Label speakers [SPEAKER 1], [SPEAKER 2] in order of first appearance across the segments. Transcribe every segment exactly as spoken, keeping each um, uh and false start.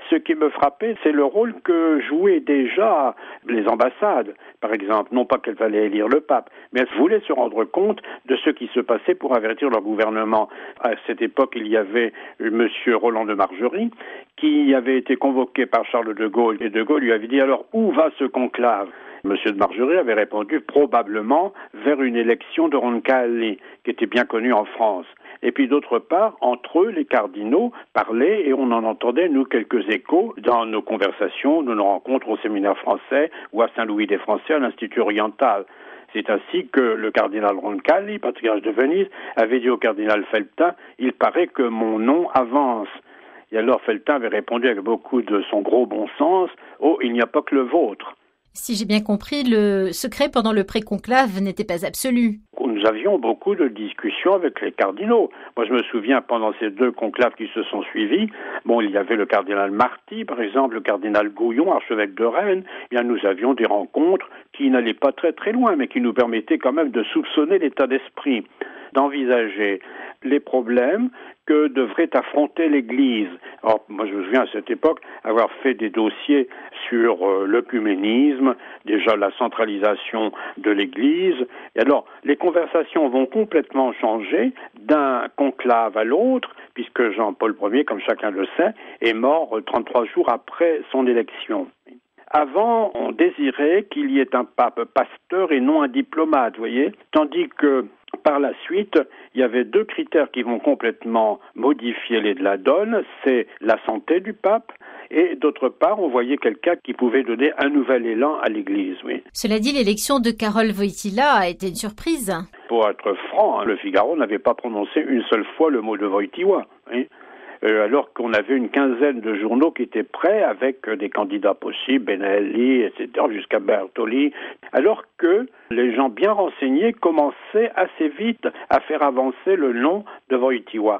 [SPEAKER 1] Ce qui me frappait, c'est le rôle que jouaient déjà les ambassades, par exemple. Non pas qu'elles allaient élire le pape, mais elles voulaient se rendre compte de ce qui se passait pour avertir leur gouvernement. À cette époque, il y avait M. Roland de Margerie, qui avait été convoqué par Charles de Gaulle, et de Gaulle lui avait dit « Alors, où va ce conclave ?» Monsieur de Margerie avait répondu probablement vers une élection de Roncalli, qui était bien connue en France. Et puis d'autre part, entre eux, les cardinaux parlaient et on en entendait, nous, quelques échos dans nos conversations, de nos rencontres au séminaire français ou à Saint-Louis des Français, à l'Institut oriental. C'est ainsi que le cardinal Roncalli, patriarche de Venise, avait dit au cardinal Felletin « Il paraît que mon nom avance ». Et alors Felletin avait répondu avec beaucoup de son gros bon sens « Oh, il n'y a pas que le vôtre ».
[SPEAKER 2] Si j'ai bien compris, le secret pendant le pré-conclave n'était pas absolu.
[SPEAKER 1] Nous avions beaucoup de discussions avec les cardinaux. Moi, je me souviens, pendant ces deux conclaves qui se sont suivis, bon, il y avait le cardinal Marty, par exemple, le cardinal Gouillon, archevêque de Rennes. Eh bien, nous avions des rencontres qui n'allaient pas très très loin, mais qui nous permettaient quand même de soupçonner l'état d'esprit, d'envisager les problèmes que devrait affronter l'Église. Alors, moi, je me souviens à cette époque avoir fait des dossiers sur euh, l'œcuménisme, déjà la centralisation de l'Église. Et alors, les conversations vont complètement changer d'un conclave à l'autre, puisque Jean-Paul Ier, comme chacun le sait, est mort trente-trois jours après son élection. Avant, on désirait qu'il y ait un pape pasteur et non un diplomate, vous voyez, tandis que par la suite, il y avait deux critères qui vont complètement modifier les de la donne, c'est la santé du pape et d'autre part, on voyait quelqu'un qui pouvait donner un nouvel élan à l'Église, oui.
[SPEAKER 2] Cela dit, l'élection de Karol Wojtyła a été une surprise.
[SPEAKER 1] Pour être franc, hein, le Figaro n'avait pas prononcé une seule fois le mot de Wojtyła, oui. Euh, alors qu'on avait une quinzaine de journaux qui étaient prêts avec euh, des candidats possibles, Benelli, et cetera, jusqu'à Bertoli, alors que les gens bien renseignés commençaient assez vite à faire avancer le nom de Wojtyła.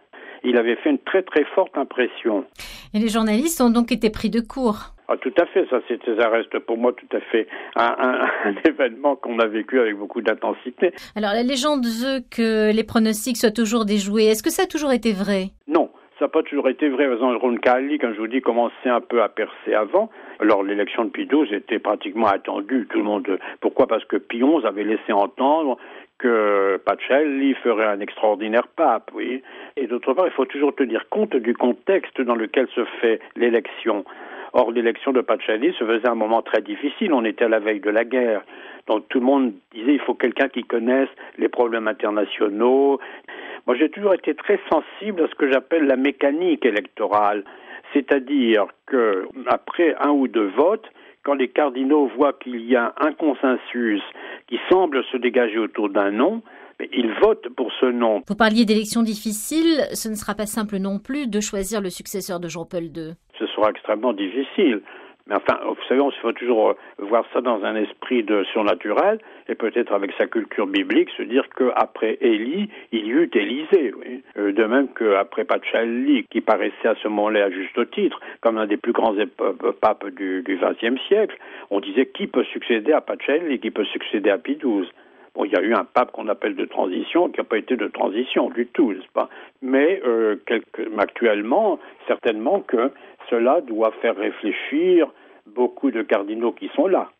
[SPEAKER 1] Il avait fait une très très forte impression.
[SPEAKER 2] Et les journalistes ont donc été pris de court.
[SPEAKER 1] Ah, tout à fait, ça, c'était, ça reste pour moi tout à fait un, un, un événement qu'on a vécu avec beaucoup d'intensité.
[SPEAKER 2] Alors la légende veut que les pronostics soient toujours déjoués. Est-ce que ça a toujours été vrai ?
[SPEAKER 1] Non. Ça n'a pas toujours été vrai. Par exemple, Roncalli, comme je vous dis, commençait un peu à percer avant. Alors, l'élection de Pie douze était pratiquement attendue. Tout le monde. Pourquoi ? Parce que Pie onze avait laissé entendre que Pacelli ferait un extraordinaire pape, oui. Et d'autre part, il faut toujours tenir compte du contexte dans lequel se fait l'élection. Or, l'élection de Pacelli se faisait à un moment très difficile. On était à la veille de la guerre. Donc, tout le monde disait il faut quelqu'un qui connaisse les problèmes internationaux. Moi, j'ai toujours été très sensible à ce que j'appelle la mécanique électorale. C'est-à-dire que, après un ou deux votes, quand les cardinaux voient qu'il y a un consensus qui semble se dégager autour d'un nom, ils votent pour ce nom.
[SPEAKER 2] Vous parliez d'élections difficiles, ce ne sera pas simple non plus de choisir le successeur de Jean-Paul deux.
[SPEAKER 1] Ce sera extrêmement difficile. Mais enfin, vous savez, il faut toujours voir ça dans un esprit de surnaturel et peut-être avec sa culture biblique se dire qu'après Élie, il y eut Élisée. Oui. De même qu'après Pacelli, qui paraissait à ce moment-là à juste titre comme un des plus grands papes du vingtième siècle, on disait qui peut succéder à Pacelli, qui peut succéder à Pie douze. Bon, il y a eu un pape qu'on appelle de transition, qui n'a pas été de transition du tout, n'est-ce pas ? Mais euh, quelque, actuellement, certainement que cela doit faire réfléchir beaucoup de cardinaux qui sont là.